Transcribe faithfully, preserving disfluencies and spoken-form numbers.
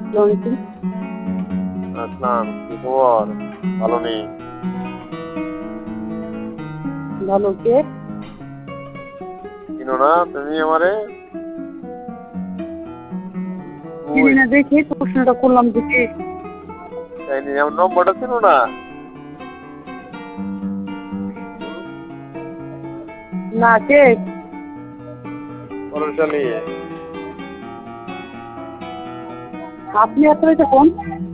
আসলাম, কি খবর? ভালো নেই। ভালো কে? চিনো না তুমি আমারে? চিনি না দেখি প্রশ্নটা করলাম দেখি। তাই নি, আমার নম্বরটা চিনো না? না কে? পরশালী। আপনি এত রাতে ফোন?